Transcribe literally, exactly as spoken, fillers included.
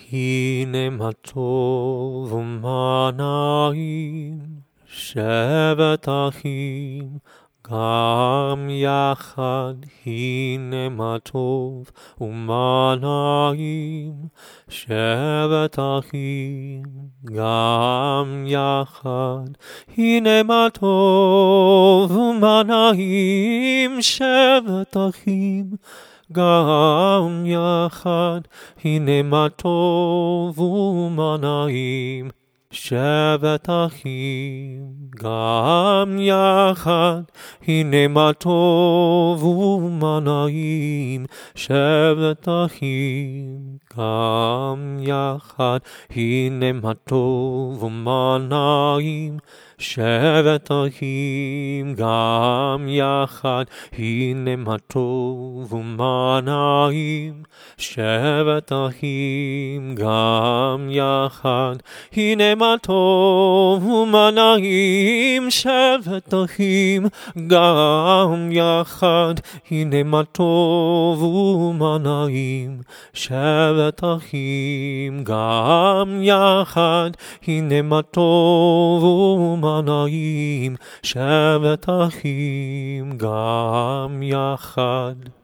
הנה מה טוב ומה נעים, שבת אחים גם יחד. הנה מה טוב ומה נעים, שבת אחים גם יחד. הנה מה טוב ומה נעים, שבת אחים גם יחד. הנה מה טוב ומה נעים, שבת אחים גם יחד. הנה מה טוב ומה נעים, שבת אחים גם יחד. הנה מה טוב ומה נעים, שבת אחים גם יחד. הנה מה טוב ומה נעים, שבת אחים גם יחד. הנה מה טוב ומה נעים, שבת אחים גם יחד. הנה מה טוב ומה נעים, שבת אחים גם יחד. הנה מה טוב ומה נעים, שבת אחים גם יחד.